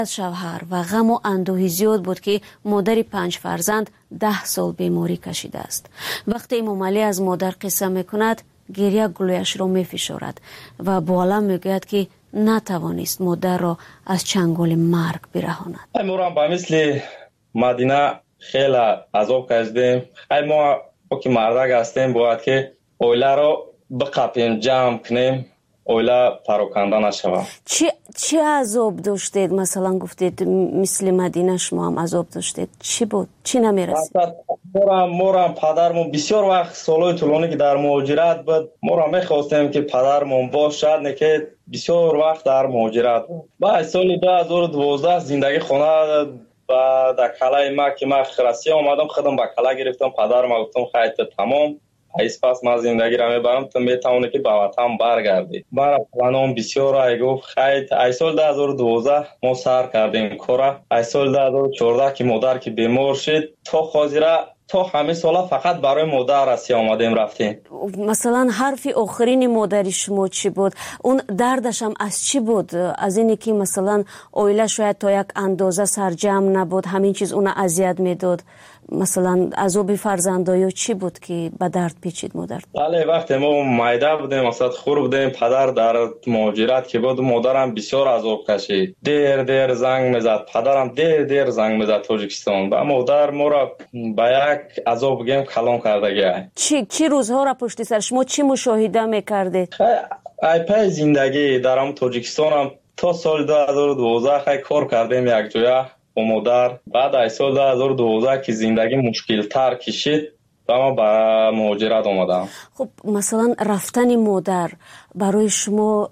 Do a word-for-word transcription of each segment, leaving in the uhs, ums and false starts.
از شوهر و غم و اندوهی زیاد بود که مادر پنج فرزند ده سال بیماری کشیده است. وقتی امام علی از مادر قصه میکند گریه گلویش را میفشارد و با علم میگوید که نتوانست مادر را از چنگال مرگ برهاند. ما با مثل مدینه خیلی عذاب کشیدیم. خیلی ما که مردک هستیم باید که اوله را بقپیم، جمع کنیم، اوله پراکنده نشود. چی چی عذاب داشتید؟ مثلا گفتید مثل مدینه شما هم عذاب داشتید. چی بود؟ چی نمیرسید؟ مورم مورم پدرمون بسیار وقت سالهای طولانی که در مهاجرت بود، مورم میخواستیم که پدرمون باشد، نه که بسیار وقت در مهاجرت بود. بعد سال دو هزار و دوازده زندگی خانه و در کلای ما که من خرسی آمدم خودم با کلا گرفتم، پدرم گفتم خیلی تمام ایس پس من زندگی را میبرم تو میتونه که به وطن برگردی. برای پلانم بسیار ای گفت خیلی ای سال دو هزار و دوازده ما سر کردیم کارا. ای سال دو هزار و چهارده که مادر که بیمار شد تا خاطره تا همه سالا فقط برای مادر رسی آمدیم رفتیم. مثلا حرف آخرین مادر شما چی بود؟ اون دردش هم از چی بود؟ از اینی که مثلا اویله شاید تا یک اندازه سرجم نبود، همین چیز اون اذیت میداد؟ مثلا عذاب فرزندایی چی بود که به درد پیچید مادر؟ بله وقتی ما مایده بودیم مثلا خور بودیم، پدر در مهاجرت که بود، مادرم بسیار عذاب کشید، دیر دیر زنگ میزد، پدرم دیر دیر زنگ میزد تاجیکستان و مادر ما را به یک عذاب گیم کلام کرده گه. چی چی روزها را پشت سر شما چی مشاهده میکردید؟ ای پای زندگی درم تاجیکستان هم تا سال دو هزار و دوازده خیلی کار کردیم یک جایه با مادر. بعد از سال دو هزار و دوازده که زندگی مشکل تر کشید و ما به مهاجرت آمدم. خب مثلا رفتن مادر برای شما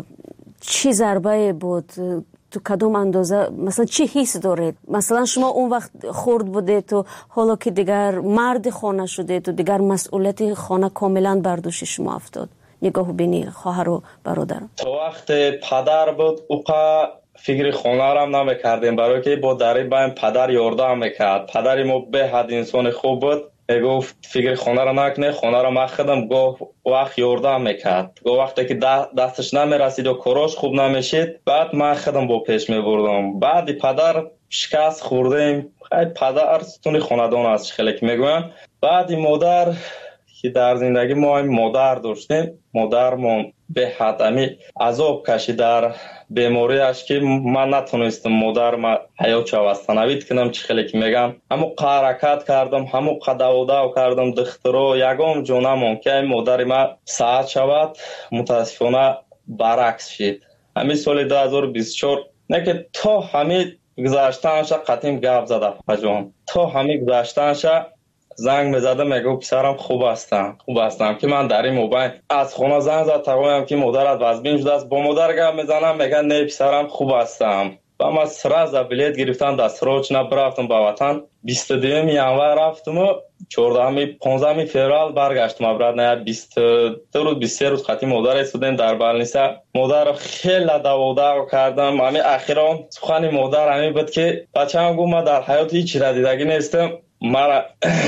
چی ضربه بود؟ تو کدوم اندازه مثلا چی حس دارید؟ مثلا شما اون وقت خرد بودید تو حالا که دیگر مرد خانه شدید تو دیگر مسئولیت خانه کاملا بر دوش شما افتاد. نگاه بینی خواهر و برادر. تو وقت پدر بود اوقا فکر خانه را هم نمیکردیم، برای که با دری بایم پدر یارده میکرد. پدر ما به حد انسان خوب بود، گفت فکر خانه را نکنه، خانه را ما خودم گفت وقت یارده میکرد. گفت وقتی که دستش نمیرسید و کاراش خوب نمیشید بعد ما خودم با پیش میبردم. بعد پدر شکست خوردیم، خیلی پدر ستون خاندان است خیلی که میگویم. بعد مادر که در زندگی ما مادر داشتیم، مادرمون به حد امی عذاب کشید در بیماریش که من نتونستم مادر ما حیات چوستنوید کنم. چی خیلی که میگم همو حرکت کردم، همو قداوداو کردم دخترو یگام جونمون که مادر ما ساعت شود متاسفانه برعکس شد. همین سال دو هزار و بیست و چهار نه که تا همین گذاشتنش قطعیم گپ زده پجان، تا همین گذاشتنش زنگ میزدم میگو پسرم خوب هستم خوب هستم که من در این موبایل از خونه زنگ زد تقویم که مادرت وزبین شده است. با مادر گپ میزنم میگن نه پسرم خوب هستم. و من سراز بلیت گرفتم دست روچ نبرفتم به وطن. بیست و دوم ینور رفتم و چهاردهم پانزدهم فوریه برگشتم برات. نه بیست دو روز بیست و سه روز خاطی مادر استودن در بالنیسا. مادر خیلی داودا کردم. همین اخیرا سخن مادر همین بود که بچه‌ام گفت من در حیات هیچ چیز دیدگی نیستم، مرا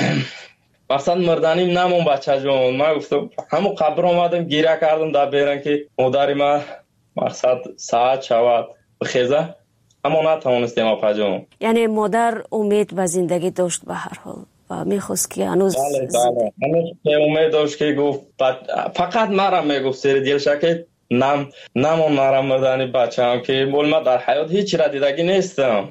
مثلا مردنیم نمون بچه جون. من گفتم همون قبر آمدم گیره کردم در بیرن که مادری ما مقصد ساعت شود بخیزه، اما نتوانستیم اپا جون. یعنی مادر امید و زندگی داشت به هر حال و میخواست که هنوز بله بله هنوز امید داشت که گفت فقط مرا میگفت سری دیلشه که نم نمون مرا مردنی بچه هم که بول ما در حیات هیچ را دیدگی نیستم.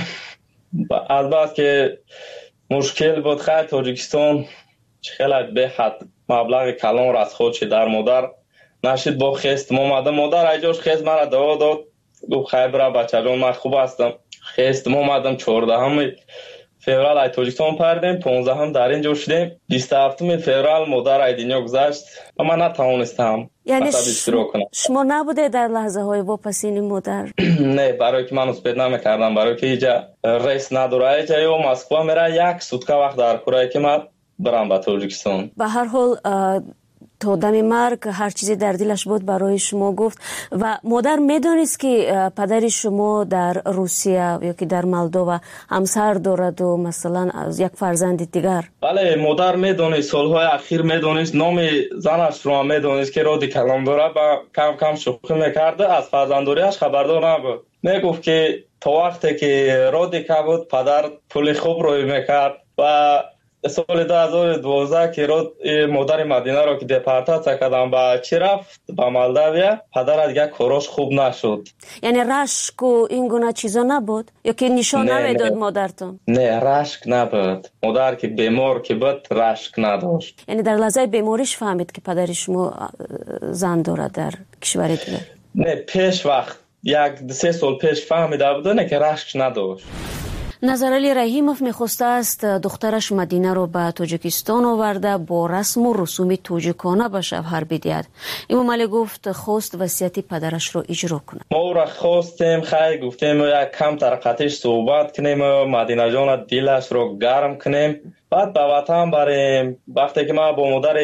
از بعد که مشکل بود خیلی تاجیکستان خیلی به حد مبلغ کلان را از خودش در مادر نشید با خست مامده مادر ایجاش خست مرا دوا داد گفت خیلی برا بچه جان من خوب هستم. خست مامدم چهاردهم فوریه ای تاجیکستان پردیم، پانزدهم در اینجا شدیم، بیست و هفتم فوریه مادر ای دنیا گذشت و من نتوانستم. یعنی شما نبوده در لحظه های واپسین مادر؟ نه، برای که من اسپید نمیکردم، برای که اینجا ریس نداره. اینجا یا مسکو میره یک سوتکه وقت در کره که من برم به تاجیکستان. به هر حال تا دم مرگ هر چیزی در دلش بود برای شما گفت. و مادر میدونست که پدر شما در روسیه یا که در مولدووا همسر دارد و مثلا از یک فرزند دیگر؟ بله مادر میدونست، سالهای اخیر میدونست، نام زنش رو میدونست که رادی کلام داره و کم کم شوخی میکرده. از فرزنداریش خبردار نبود. میگفت که تا وقتی که رادیکا بود پدر پول خوب روی میکرد و سال دو هزار و دوازده که رود مادر مدینه رو که دپارتاسیا کردم با چی رفت با مالداویا، پدر دیگه کاراش خوب نشد. یعنی رشک و این گونه چیزا نبود یا که نشان نمیداد مادرتون؟ نه رشک نبود. مادر که بیمار که بود رشک نداشت. یعنی در لحظه بیماریش فهمید که پدر شما زن داره در کشور دیگه؟ نه پیش وقت یک سه سال پیش فهمیده بود نه که رشک نداشت. نظرعلی رحیموف میخواسته است دخترش مدینه رو به تاجیکستان آورده با رسم و رسوم تاجیکانه به شوهر بدهد. امام علی گفت خواست وصیت پدرش رو اجرا کنه. ما او را خواستیم خیلی گفتیم یک کم طرقتش صحبت کنیم مدینه جان دلش رو گرم کنیم بعد به وطن بریم. وقتی که ما با مادر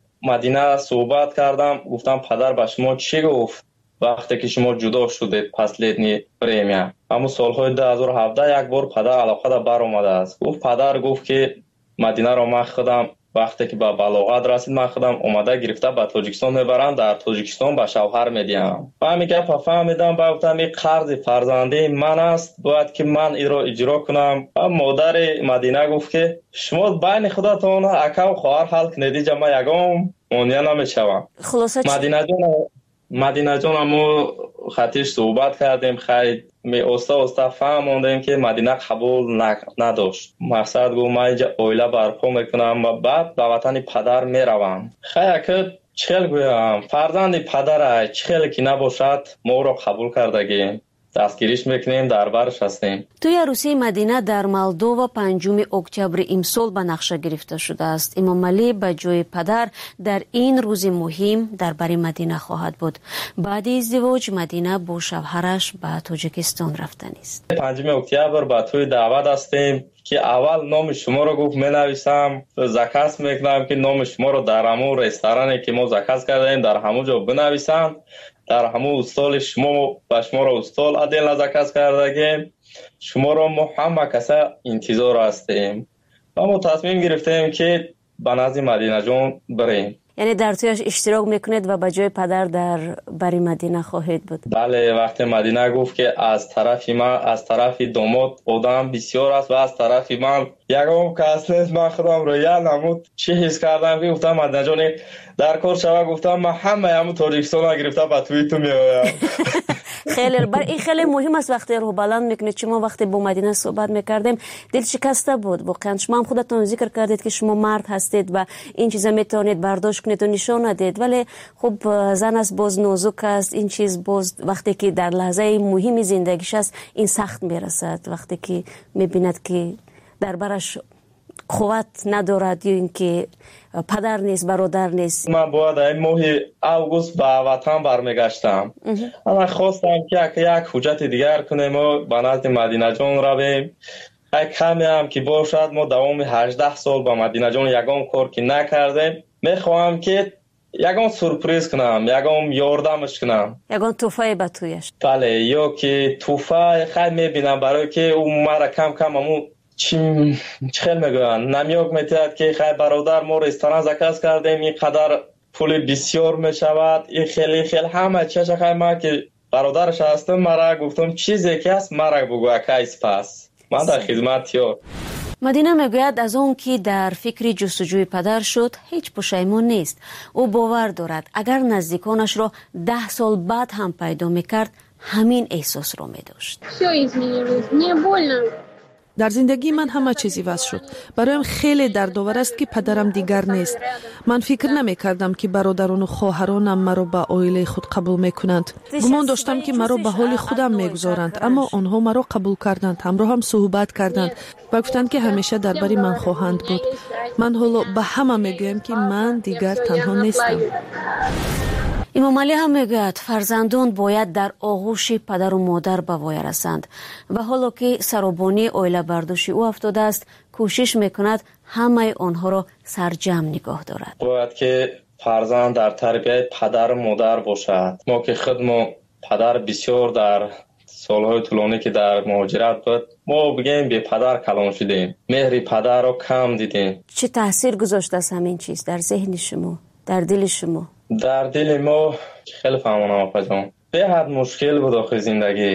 مدینه صحبت کردم گفتم پدر به شما چی گفت وقتی که شما جدا شدید پس لیدنی پریمیا؟ اما سالهای دو هزار و هفده یک بار پدر علاقه دا بر اومده است. گفت پدر گفت که مدینه را من خودم وقتی که به بلاغت رسید من خودم اومده گرفته به تاجیکستان میبرم در تاجیکستان به شوهر میدیم. و همین گپ فهمیدم با گفتم این قرض فرزندی من است باید که من این را اجرا کنم. و مادر مدینه گفت که شما بین خودتون اکا و خواهر حل کنید جمع یگام مونیا نمیشوم. مدینه جان مدینه جان ما خطیش صحبت کردیم خیلی می استا استا فهموندیم که مدینه قبول نداشت. مقصد گفت من اینجا اویله برپا میکنم و بعد به وطن پدر میروم. خیلی که چخیل گویم فرزند پدر چخیل که نباشد ما را قبول کردگیم دستگیریش میکنیم در برش هستیم. توی عروسی مدینه در مالدووا پنجم اکتبر امسال به نقشه گرفته شده است. امام علی به جای پدر در این روز مهم در بر مدینه خواهد بود. بعد ازدواج مدینه با شوهرش به تاجیکستان رفتن است. پنجم اکتبر به توی دعوت هستیم که اول نام شما رو گفت می نویسم زکس میکنم که نام شما رو در همون رستورانی که ما زکس کردیم در همون جا بنویسم. در همون استال شما و شما را استال عدل نزکست کردگیم. شما را ما همه کسا انتظار هستیم و ما تصمیم گرفتیم که به نزد مدینه جان بریم. یعنی در تویش اشتراک میکنید و به جای پدر در بری مدینه خواهید بود؟ بله. وقتی مدینه گفت که از طرف من از طرف داماد آدم بسیار است و از طرف من یکم کس نیست من خودم رو یه نمود چی حس کردم که گفتم مدینه جان در کار شوه گفتم من همه همون تاجیکستان گرفته به توی تو میایم. خیلی بر این خیلی مهم است وقتی رو بلند میکنید. چما وقتی با مدینه صحبت میکردیم دل شکسته بود واقعا. شما هم خودتون ذکر کردید که شما مرد هستید و این چیزا میتونید برداشت کنید و نشان ندید ولی خب زن است باز نازک است. این چیز باز وقتی که در لحظه مهم زندگیش است این سخت میرسد وقتی که میبیند که در برش قوت ندارد یا اینکه پدر نیست برادر نیست. من باید این ماه اوگوست به وطن برمیگشتم. من خواستم که یک حجت دیگر کنیم و به نزد مدینه جان رویم. یک کمی هم که باشد ما دوام هجده سال با مدینه جان یگام کار که نکردیم. میخواهم که یگام سورپریز کنم یگام یاردمش کنم یگام توفه به تویش. بله یا که توفه خیلی میبینم برای که اون مرا کم کم همون چی خیلی میگوین نمیاک میتید که خیلی برادر ما رستوران زکست کردیم این قدر پول بسیار میشود این خیلی خیلی همه چیز خیلی ما که برادرش هستم مرا گفتم چیزی که هست مرا بگو اکایس پس من در خدمت یار. مدینه میگوید از اون که در فکر جستجوی پدر شد هیچ پشیمون نیست. او باور دارد اگر نزدیکانش را ده سال بعد هم پیدا میکرد همین احساس رو میداشت. در زندگی من همه چیزی واسه شد. برایم خیلی دردآور است که پدرم دیگر نیست. من فکر نمی کردم که برادران و خواهرانم مرا به عائله خود قبول میکنند. گمان داشتم که مرا به حال خودم میگذارند اما آنها مرا قبول کردند. همراه هم صحبت کردند و گفتند که همیشه در بری من خواهند بود. من حالا به همه میگویم که من دیگر تنها نیستم. امام علی هم میگوید فرزندان باید در آغوش پدر و مادر به وای رسند و حالا که سرابانی عائله برداشت او افتاده است کوشش میکند همه آنها را سرجم نگاه دارد. باید که فرزند در تربیت پدر و مادر باشد. ما که خود ما پدر بسیار در سالهای طولانی که در مهاجرت بود ما بگیم به پدر کلان شدیم مهر پدر رو کم دیدیم. چه تاثیر گذاشته است همین چیز در ذهن شما در دل شما؟ در دل ما خیلی فهمانم آقا جان به حد مشکل بود آخه زندگی.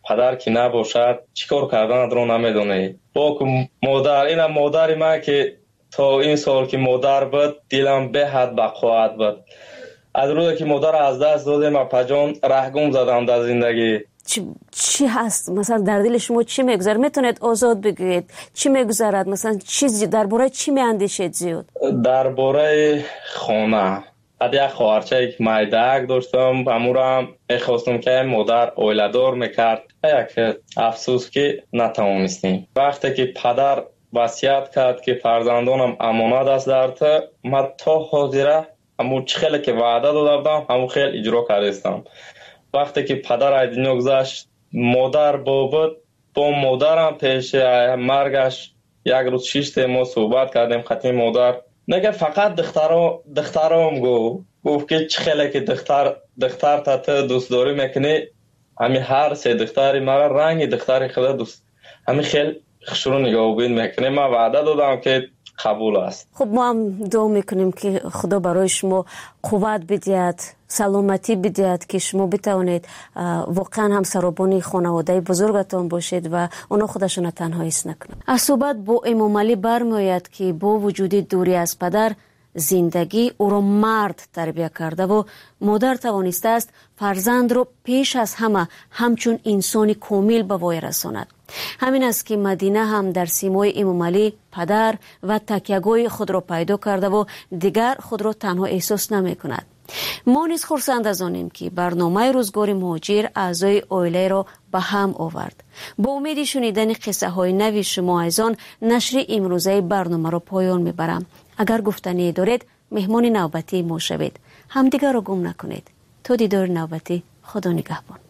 پدر که نباشد چیکار کردن رو نمیدونه. با مادر، این مادر ما که تا این سال که مادر بود دلم به حد بقوت بود. از روزی که مادر از دست دادم و پجان رهگم زدم در زندگی. چی, چی هست مثلا در دل شما چی میگذره؟ میتونید آزاد بگید چی میگذرد؟ مثلا چیزی درباره چی میاندیشید زیاد؟ درباره خانه. از یک خواهرچه که مایدک داشتم امورم میخواستم که مادر اویلدار میکرد. یک افسوس که نتوانستیم. وقتی که پدر وصیت کرد که فرزندانم امانت است در تو، من تا حاضره همون خیلی که وعده داده بودم همون خیلی اجرا کردم. وقتی که پدر از دنیا گذشت مادر بود، با مادرم پیش مرگش یک روز شش ما صحبت کردیم. خطی مادر نگه فقط دخترام دخترام گو گفت که چه خیلی که دختر دختر تا تو دوست داری میکنی، همین هر سه دختری مرا رنگ دختری خدا دوست همین خیلی خشرو نگاه بین میکنه. من وعده دادم که قبول است. خب ما هم دعا میکنیم که خدا برای شما قوت بدهد، سلامتی بدهد که شما بتوانید واقعا هم سرابانی خانواده بزرگتان باشید و اونا خودشون تنها حس نکنند. از صحبت با امام علی برمیآید که با وجود دوری از پدر زندگی او را مرد تربیت کرده و مادر توانسته است فرزند را پیش از همه همچون انسانی کامل به وای رساند. همین است که مدینه هم در سیمای امام علی پدر و تکیه‌گاه خود را پیدا کرده و دیگر خود را تنها احساس نمی کند. ما نیز خرسند از آنیم که برنامه روزگار مهاجر اعضای عائله را به هم آورد. با امید شنیدن قصه های نوی شما از آن نشر امروزه برنامه را پایان میبرم. اگر گفتنی دارید مهمان نوبتی ما شوید. همدیگر را گم نکنید. تا دیدار نوبتی، خدا نگهبان.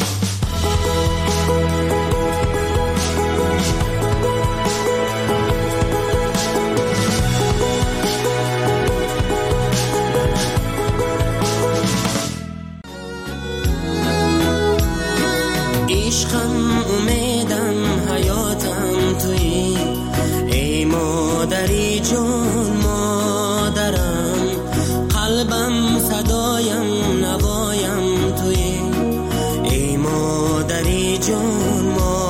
عشقم امیدم حیاتم تویی، ای مادری جون مادرم، قلبم صدایم نوایم تویی، ای مادری جون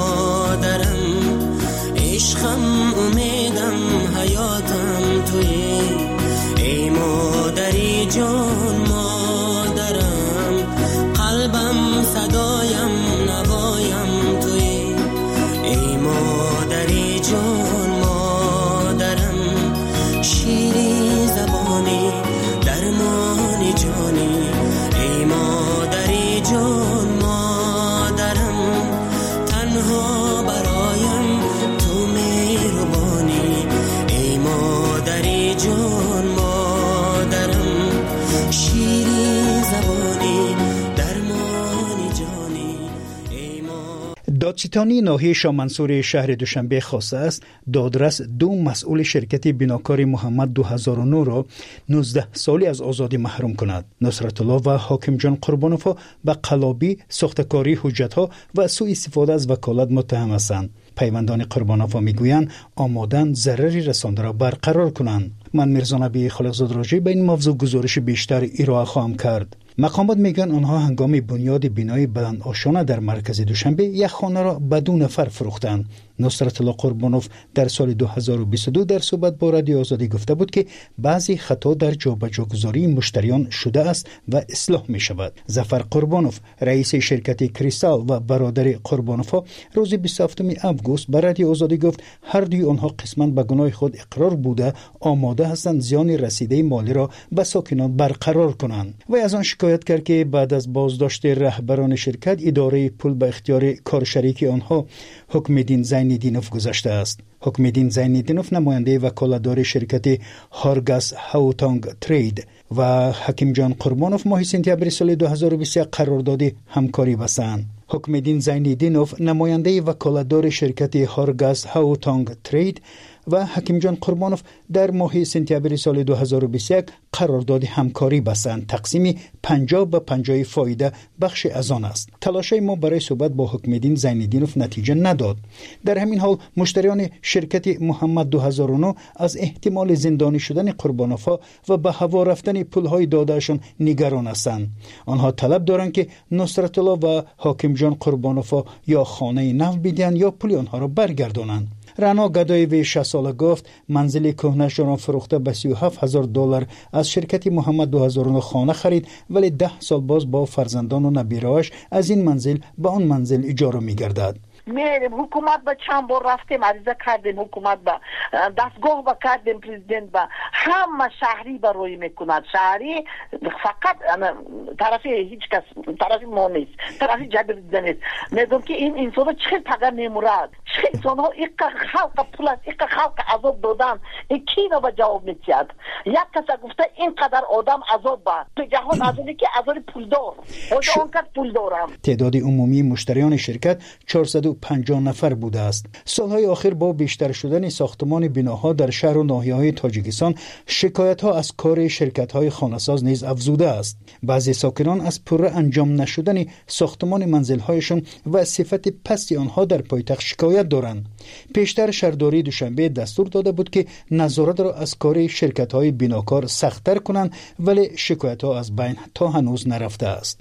مادرم. عشقم امیدم حیاتم تویی، ای مادری جون مادرم، قلبم صدایم نوایم توی، ای مادری جون مادرم. شیری زبانی درمانی جانی، ای مادری جون مادرم. تنها برایم تو مهربانی، ای مادری جون مادرم. شیری زبانی درمانی جانی. دادستانی ناحیه شامنصور شهر دوشنبه خواسته است دادرس دو مسئول شرکت بناکار محمد دو هزار و نه را نوزده سالی از آزادی محروم کند. نصرت الله و حاکم جان قربانوف به قلابی، ساختکاری حجت‌ها و سوء استفاده از وکالت متهم هستند. پیوندان قربانوف میگویند آمادن ضرری رسانده را برقرار کنند. من میرزا نبی خالقزاد راجع به این موضوع گزارش بیشتر ارائه خواهم کرد. مقامات میگن آنها هنگام بنیاد بینای بلند آشانه در مرکز دوشنبه یک خانه را بدون نفر فروختند. نصرت الله قربانوف در سال دو هزار و بیست و دو در صحبت با رادیو آزادی گفته بود که بعضی خطا در جابجاگذاری مشتریان شده است و اصلاح می شود. ظفر قربانوف رئیس شرکت کریستال و برادر قربانوف روز بیست و هفتم اوگوست به رادیو آزادی گفت هر دوی آنها قسما به گناه خود اقرار بوده آماده هستند زیان رسیده مالی را به ساکنان برقرار کنند. و از آن شکایت کرد که بعد از بازداشت رهبران شرکت اداره پول به اختیار کارشریک آنها حکمدین زین‌الدینوف گذاشته است. حکمدین زین‌الدینوف نماینده وکالتدار شرکت هارگاس هاوتانگ ترید و حکیم جان قربانوف ماه سپتامبر سال دو هزار و بیست و یک قرارداد همکاری بستند. حکمدین زین‌الدینوف نماینده وکالتدار شرکت هارگاس هاوتانگ ترید و حکیم جان قربانوف در ماه سپتامبر سال دو هزار و بیست و یک قرارداد همکاری بستند. تقسیم پنجاه به پنجاه فایده بخش از آن است. تلاشای ما برای صحبت با حکمدین زین‌الدینوف نتیجه نداد. در همین حال مشتریان شرکت محمد دو هزار و نه از احتمال زندانی شدن قربانوفا و به هوا رفتن پولهای دادهشان نگران هستند. آنها طلب دارند که نصرت الله و حاکم جان قربانوفا یا خانه نو بیدن یا پولی آنها را برگردانند. رانا گدایوی شصت ساله گفت منزل کهنه‌اش را فروخته به سی و هفت هزار دلار از شرکت محمد دو هزار و نه خانه خرید، ولی ده سال باز با فرزندان و نبیره‌اش از این منزل به آن منزل اجاره می‌گردد. میریم حکومت با چند بار رفتیم عریضه کردیم، حکومت با دستگاه با کردیم، پرزیدنت با همه شهری با روی میکند. شهری فقط طرفی هیچ کس، طرفی ما نیست، طرفی جبر دیده نیست. میدونم که این انسان چه پگر نمورد، چه انسان ها ایک خلق پول است، ایک خلق عذاب دادن، این کی را به جواب میتید؟ یک کس گفته اینقدر آدم عذاب با تو جهان از اونی که عذاب پولدار خود آن کس پول دارم. تعداد عمومی مشتریان شرکت چهارصد و پنجاه نفر بوده است. سالهای آخر با بیشتر شدن ساختمان بناها در شهر و ناحیه‌های تاجیکستان شکایت‌ها از کار شرکت‌های خانه‌ساز نیز افزوده است. بعضی ساکنان از پوره انجام نشدن ساختمان منزل‌هایشان و صفت پست آنها در پایتخت شکایت دارند. پیشتر شهرداری دوشنبه دستور داده بود که نظارت را از کار شرکت‌های بناکار سخت‌تر کنند، ولی شکایت‌ها از بین تا هنوز نرفته است.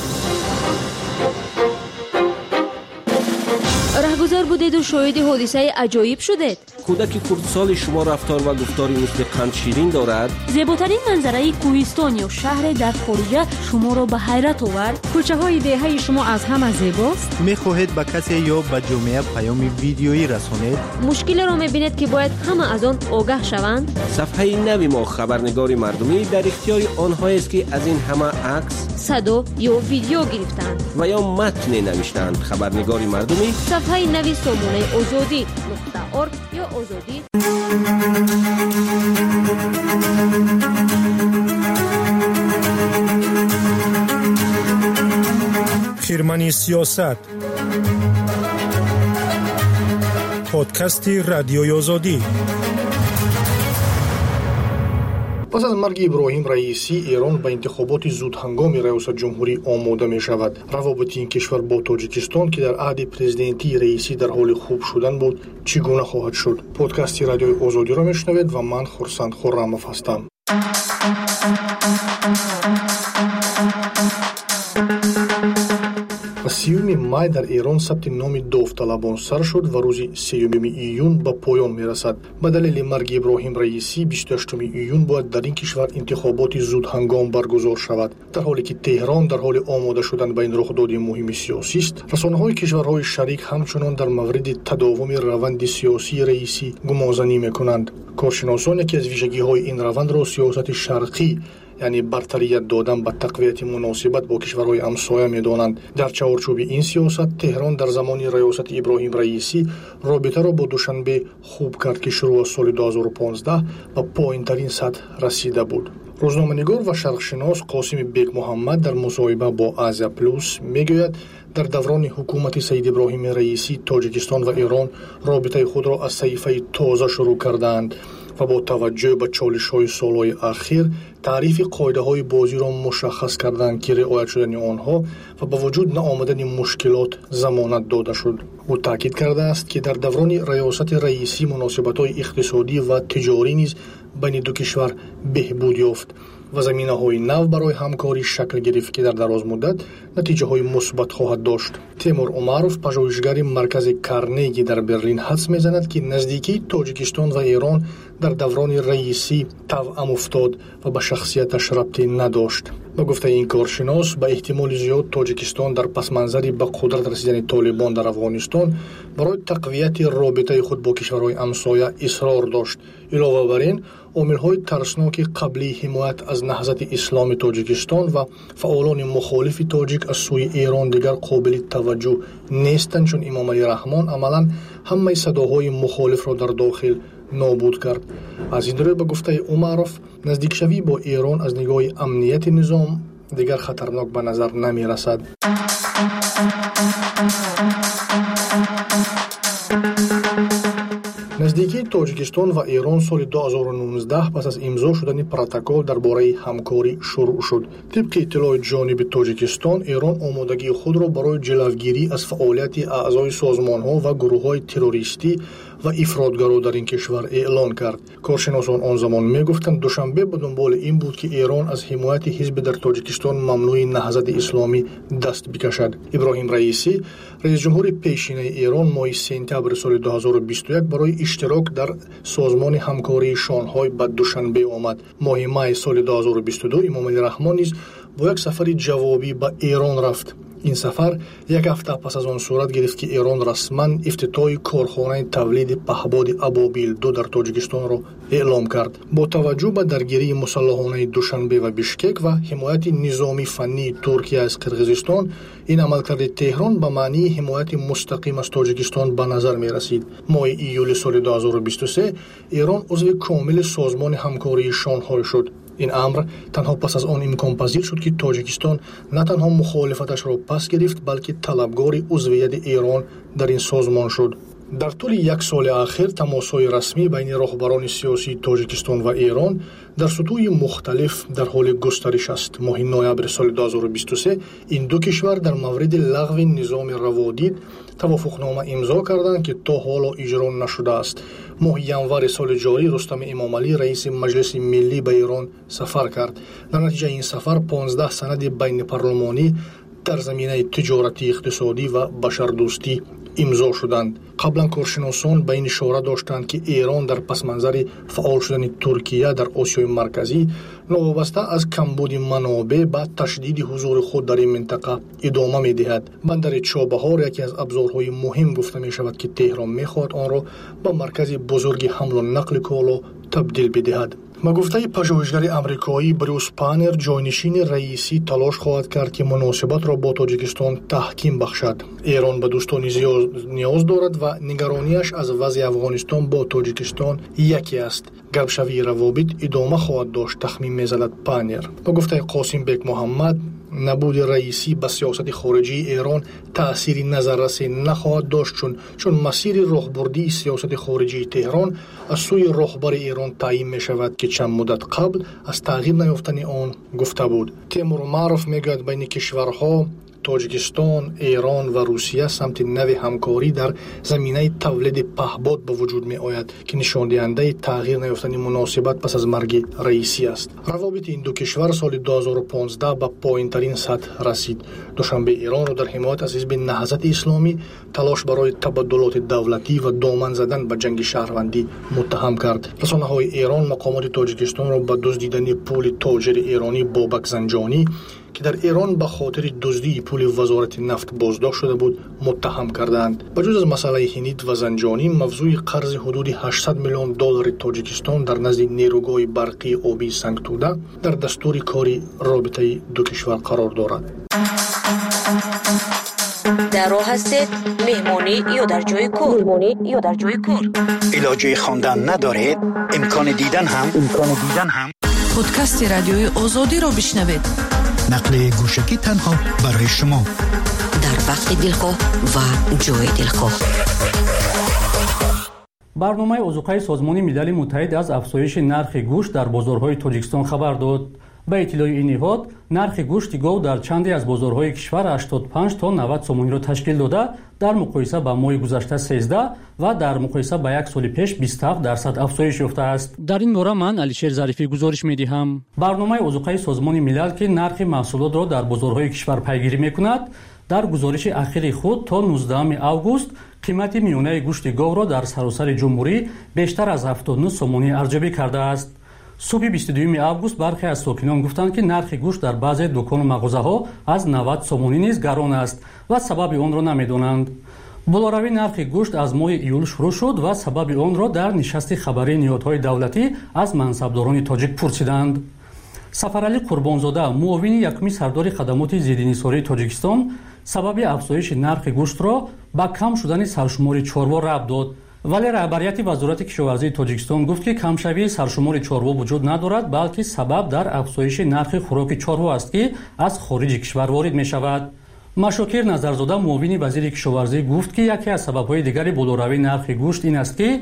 رهگذر بودید و شاهد حادثه عجایب شدید. کودک کردسال شما رفتار و گفتاری مثل قند شیرین دارد. زیباترین منظره کوهستان یا شهر در خارج شما را به حیرت آورد. کوچه های دهه شما از همه زیباست. میخواهید به کسی یا به جامعه پیام ویدیویی رسانید؟ مشکل را میبینید که باید همه از آن آگاه شوند. صفحه نوی ما خبرنگار مردمی در اختیار آنها است که از این همه عکس، صدا یا ویدیو گرفتند و یا متن نوشتند. خبرنگار مردمی صفحه نوی سامانه آزادی نقطه ارگ یا آزادی. خیرمنی سیاست، پادکست رادیوی آزادی. پس از مرگ ابراهیم رئیسی، ایران به انتخابات زودهنگام ریاست جمهوری آماده می شود. روابط این کشور با تاجیکستان که در عهد پرزیدنتی رئیسی در حال خوب شدن بود چگونه خواهد شد؟ پادکست رادیوی آزادی را میشنوید و من خورسند خرم‌اف هستم. سیوم مای در ایران ثبت نام داوطلبان سر شد و روز سیوم ایون به پایان می رسد. به دلیل مرگ ابراهیم رئیسی بیست و هشتم ایون باید در این کشور انتخابات زود هنگام برگزار شود، در حالی که تهران در حال آماده شدن به این رخداد مهم سیاسی است. رسانه‌های کشورهای شریک همچنان در مورد تداوم روند سیاسی رئیسی گمانزنی می‌کنند. کارشناسان یکی از ویژگی‌های این روند را سیاست شرقی، یعنی برتریت دادن به تقویت مناسبت با کشورهای همسایه می‌دانند. در چارچوب این سیاست تهران در زمان ریاست ابراهیم رئیسی رابطه را با دوشنبه خوب کرد که شروع از سال دو هزار و پانزده به پایین‌ترین سطح رسیده بود. روزنامه‌نگار و شرقشناس قاسم بیگ محمد در مصاحبه با آزیا پلوس میگوید در دوران حکومت سید ابراهیم رئیسی تاجیکستان و ایران رابطه خود را از صحیفه تازه شروع کردند و با توجه به چالش‌های سالهای اخیر تعریف قاعده‌های بازی را مشخص کردند که رعایت شدن آنها و با وجود نآمدن مشکلات ضمانت داده شد. او تاکید کرده است که در دوران ریاست رئیسی مناسبت‌های اقتصادی و تجاری نیز بین دو کشور بهبود یافت و زمینه‌های نو برای همکاری شکل گرفت که در دراز مدت نتیجه‌های مثبت خواهد داشت. تیمور عمروف، پژوهشگر مرکز کارنگی در برلین، حدس می‌زند که نزدیکی تاجیکستان و ایران در دوران رئیسی توأم افتاد و به شخصیتش ربطی نداشت. با گفته این کارشناس به احتمال زیاد تاجیکستان در پس منظری به قدرت رسیدن طالبان در افغانستان برای تقویت رابطه خود با کشورهای همسایه اصرار داشت. علاوه بر این عامل‌های ترسناک قبلی حمایت از نهضت اسلام تاجیکستان و فعالان مخالف تاجیک از سوی ایران دیگر قابل توجه نیستند، چون امام علی رحمان عملاً همه صداهای مخالف را در داخل نابود کرد. از این رو به گفته عمروف نزدیک شوی با ایران از نگاه امنیت نظام دیگر خطرناک به نظر نمی رسد. наздикии тоҷикистон ва эрон соли ду ҳазору нуздаҳ пас аз имзо шудани протокол дар бораи ҳамкорӣ шурӯъ шуд. Тибқи иттилои ҷониби тоҷикистон, эрон омодагии худро барои ҷилавгирӣ аз фаъолияти аъзои созмонҳо ва гурӯҳҳои террористӣ ва ифротгаро дар ин кишвар эълон кард. Коршиносон он замон мегуфтанд душанбе ба дунболи ин буд ки эрон аз ҳимояти ҳизби дар тоҷикистон мамнӯи наҳзати исломӣ даст бикашад. Иброҳим Раисӣ, раисҷумҳури пешинаи эрон, моҳи сентябри соли ду ҳазору бисту як барои иштирок дар созмони ҳамкории Шонҳой ба Душанбе омад. Моҳи май соли ду ҳазору бисту ду Эмомалӣ Раҳмон низ бо як сафари ҷавобӣ ба Эрон рафт. ин сафар як ҳафта пас аз он сурат гирифт ки эрон расман ифтитоҳи корхонаи тавлиди паҳбоди абобил ду дар тоҷикистонро эълон кард. Бо таваҷҷӯҳ ба даргирии мусаллаҳонаи Душанбе ва Бишкек ва ҳимояти низоми фаннии Туркия аз Қирғизистон, ин амалкарди Теҳрон ба маънии ҳимояти мустақим аз Тоҷикистон ба назар мерасид. моҳи июли соли ду ҳазору бисту се эрон узви комили созмони ҳамкории Шонҳой шуд. ин амр танҳо пас аз он имконпазир шуд ки Тоҷикистон на танҳо мухолифаташро пас гирифт, балки талабгори узвияти Эрон дар ин созмон шуд. дар тӯли як соли ахир тамосҳои расмӣ байни роҳбарони сиёсии Тоҷикистон ва Эрон дар сутӯҳи мухталиф дар ҳоли густариш аст. моҳи ноябри соли ду ҳазору бисту се ин ду кишвар дар мавриди лағви низоми раводид тавофуқнома имзо карданд ки то ҳоло иҷро нашудааст. моҳи январи соли ҷорӣ Рустами Эмомалӣ, раиси Маҷлиси Миллӣ ба Эрон сафар кард. дар натиҷаи ин сафар понздаҳ санади байнипарлумонӣ дар заминаи тиҷоратӣ, иқтисодӣ ва башардӯстӣ имзо шуданд. қаблан коршиносон ба ин ишора доштанд ки Эрон дар пасманзари фаъол шудани Туркия дар Осиёи Марказӣ новобаста аз камбуди манобеъ ба ташдиди ҳузури худ дар ин минтақа идома медиҳад. Бандари Чобаҳор яке аз абзорҳои муҳим гуфта мешавад ки Теҳрон мехоҳад онро ба маркази бузурги ҳамлу нақли коло табдил бидиҳад. ба гуфтаи пажӯҳишгари амрикоӣ Брюс Паннер, ҷойнишини раисӣ талош хоҳад кард ки муносибатро бо Тоҷикистон таҳким бахшад. Эрон ба дӯстонӣ ниёз дорад ва нигарониаш аз вазъи Афғонистон бо Тоҷикистон яке аст. Гапшавии равобит идома хоҳад дошт, тахмин мезанад Паннер. ба гуфтаи Қосимбек Муҳаммад, набуди раисӣ ба сиясати хориҷии Эрон таъсири назаррасе нахоҳад дошт, чун чун масири роҳбурдии сиясати хориҷии Теҳрон аз сӯи роҳбари Эрон таъйин мешавад ки чанд муддат қабл аз тағйир наёфтани он гуфта буд. Темур Маъров мегӯяд байни кишварҳо Тоҷикистон, Эрон ва Русия самти нави ҳамкорӣ дар заминаи тавлиди паҳбод ба вуҷуд меояд, ки нишондиҳандаи тағйир наёфтани муносибат пас аз марги раисӣ аст. равобити ин ду кишвар соли ду ҳазору понздаҳ ба поинтарин сатҳ расид. Душанбе Эронро дар ҳимоят аз ҳизби наҳзати исломӣ талош барои табаддулоти давлатӣ ва доман задан ба ҷанги шаҳрвандӣ муттаҳам кард. расонаҳои Эрон мақомоти Тоҷикистонро ба дуздидани пули тоҷири эронӣ Бобак Занҷонӣ, ки дар Эрон ба хотири дуздии пули вазорати нафт боздошт шуда буд, муттаҳам карданд. ба ҷуз аз масъалаи Ҳинид ва Занҷонӣ, мавзӯи қарзи ҳудуди ҳаштсад миллион доллари Тоҷикистон дар назди нерӯгоҳи барқии обии Сангтуда дар дастури кори робитаи ду кишвар қарор дорад. дар роҳ ҳастед меҳмонӣ ё дар ҷойи кор? меҳмонӣ ё дар ҷойи кор? илоҷи хондан надоред? имкони дидан ҳам? имкони дидан ҳам? подкасти радиои Озодиро бишнавед. нақли гӯшагӣ танҳо барои шумо дар вақти дилхоҳ ва ҷои дилхоҳ. барномаи озуқаи Созмони Милали Муттаҳид аз афзоиши нархи гӯшт дар бозорҳои Тоҷикистон хабар дод. ба иттилои ин ниҳод, нархи гӯшти гов дар чанде аз бозорҳои кишвар ҳаштод и панҷ то навад сомониро ташкил дода, дар муқоиса ба моҳи гузашта сездаҳ ва дар муқоиса ба як соли пеш бисту ҳафт дарсад афзоиш ёфтааст. дар ин бора ман Алишер Зарифӣ гузориш медиҳам. барномаи озуқаи Созмони Милал ки нархи маҳсулотро дар бозорҳои кишвар пайгирӣ мекунад, дар гузориши ахири худ то нуздаҳуми август қимати миёнаи гӯшти говро дар саросари ҷумҳурӣ бештар аз ҳафтод и ну сомонӣ арзёбӣ кардааст. субҳи бисту дуюми август бархе аз сокинон гуфтанд ки нархи гӯшт дар баъзе дукону мағозаҳо аз навад сомонӣ низ гарон аст ва сабаби онро намедонанд. болоравии нархи гӯшт аз моҳи июл шурӯъ шуд ва сабаби онро дар нишасти хабарии ниҳодҳои давлатӣ аз мансабдорони тоҷик пурсиданд. Сафаралӣ Қурбонзода, муовини якуми сардори хадамоти зиддинисории Тоҷикистон, сабаби афзоиши нархи гӯштро ба кам шудани саршумори чорво рабт дод. вале раҳбарияти вазорати кишоварзии Тоҷикистон гуфт ки камшавии саршумори чорво вуҷуд надорад, балки сабаб дар афзоиши нархи хӯроки чорво аст ки аз хориҷи кишвар ворид мешавад. Машокир Назарзода, муовини вазири кишоварзӣ, гуфт ки яке аз сабабҳои дигари болоравии нархи гӯшт ин аст ки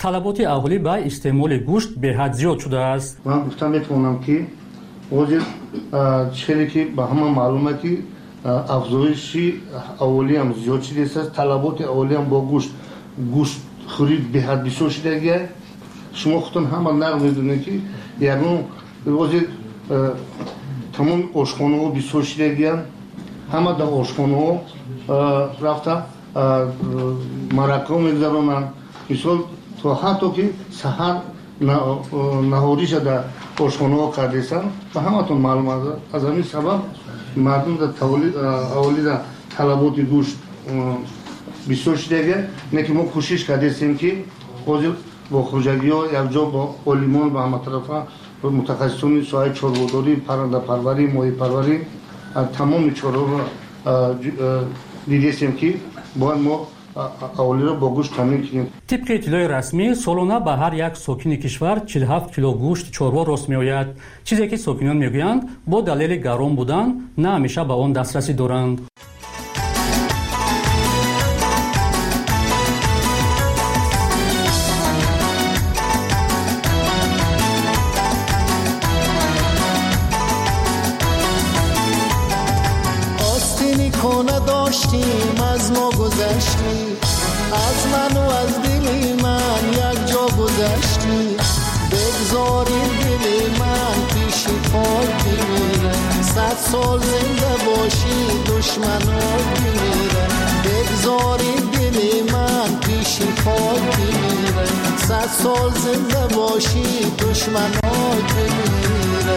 талаботи аҳолӣ ба истеъмоли гӯшт беҳад зиёд шудааст. ман гуфта метавонам ки ҳозир чизе ки ба ҳама маълума ки афзоиши аҳолиам зиёд шудааст, талаботи аҳолиам бо гӯшт гӯштхӯрӣ беҳад бисёр шудагия. шумо худтон ҳама нағз медонед ки ягон ҳозир тамоми ошхонаҳо бисёр шудагиянд, ҳама дар ошхонаҳо рафта марака мегузаронанд. мисол то ҳатто ки саҳар наҳориша дар ошхонаҳо кардесанд ба ҳаматон маълум аст. аз ҳамин сабаб мардум дар аҳолӣ дар талаботи гӯшт бисёр шудагия. не ки мо кӯшиш кардесем ки ҳозир бо хуҷагиҳо якҷо бо олимон ба ҳаматарафа мутахассисони соҳаи чорводорӣ, паррандапарварӣ, моҳипарварӣ тамоми чораҳоро дидесем ки бояд мо аҳолиро бо гӯшт таъмин кунем. тибқи иттилои расмӣ солона ба ҳар як сокини кишвар чил ҳафт кило гӯшт чорво рост меояд, чизе ки сокинон мегӯянд бо далели гарон будан на ҳамеша ба он дастрасӣ доранд. داشتیم از ما گذشتی، از من و از دلی من یک جا گذشتی. بگذاریم دلی من پیشی پای بمیره، صد سال زنده باشی دشمنات بمیره. بگذاریم دلی من پیشی پای بمیره، صد سال زنده باشی دشمنات بمیره.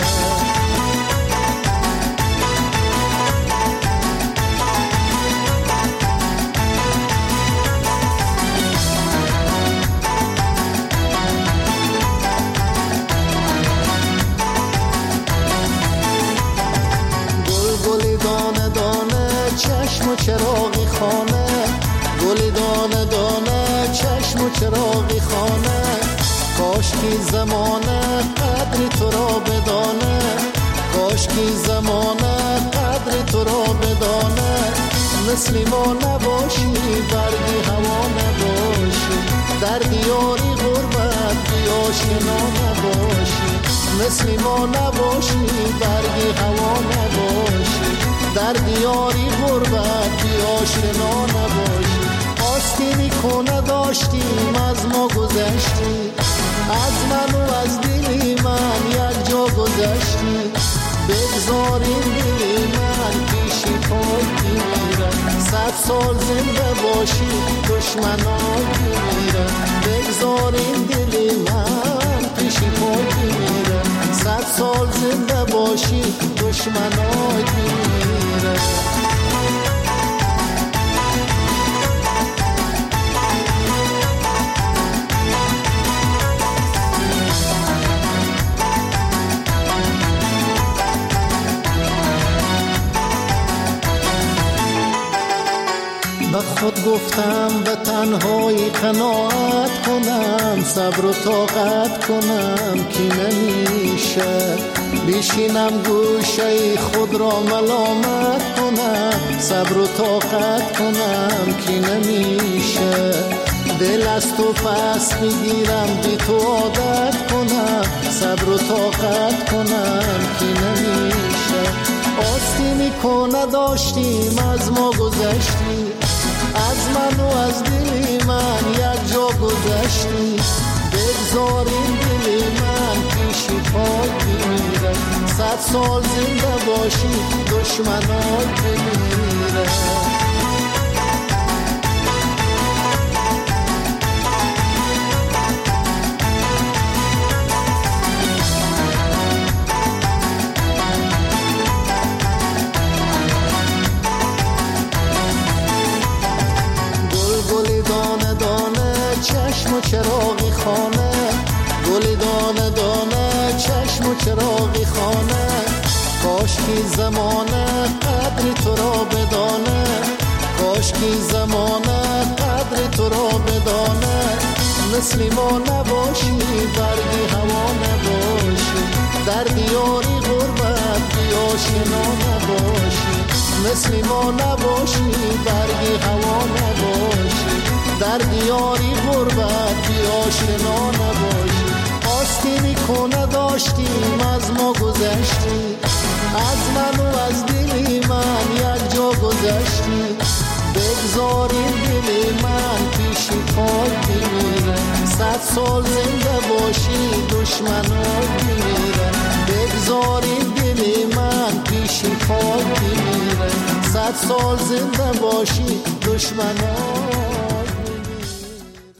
چشم و چراغی خانه، گلی دانه دانه چشم و چراغی خانه. کاش کی زمانه قدر تو را بدانه، کاش کی زمانه قدر تو را بدانه. مثل ما نباشی برگی هوا نباشی، در دیاری غربت بیاشنا نباشی. مثل ما نباشی برگی هوا نباشی، در دیاری غربت بیاشنا نباشی. آستینی کنه داشتیم از ما گذشتی، از من و از دلی من یک جا گذشتی. بگذاریم دلی من پیشی پای بمیره، صد سال زنده باشی دشمنات بمیره. بگذاریم دلی من پیشی پای بمیره، صد سال زنده باشی دشمنات بمیره. به خود گفتم به تنهایی قناعت کنم، صبر و طاقت کنم که نمیشه. بشینم گوشه خود را ملامت کنم، صبر و طاقت کنم که نمیشه. دل از تو پس میگیرم بی تو عادت کنم، صبر و طاقت کنم که نمیشه. آستینی کنه داشتیم از ما گذشتی، از من و از دلی من یک جا گذشتی. بگذاریم دلی من پیشی پای بمیره، صد سال زنده باشی دشمنات بمیره. چشم و چراغی خانه، گلی دانه دانه چشم و چراغی خانه. کاش کی زمانه قدر تو را بدانه، کاش کی زمانه قدر تو را بدانه. مثل ما نباشی برگی هوا نباشی، در دیاری غربت بیاشنا نباشی. مثل ما نباشی برگی هوا نباشی، در دیاری غربت بی آشنا نباشی. آستینی کنه داشتیم از ما گذشتی، از من و از دلی من یک جا گذشتی. بگذاریم دلی من پیشی پای بمیره، صد سال زنده باشی دشمنات بمیره. بگذاریم دلی من پیشی پای بمیره، صد سال زنده باشی دشمنات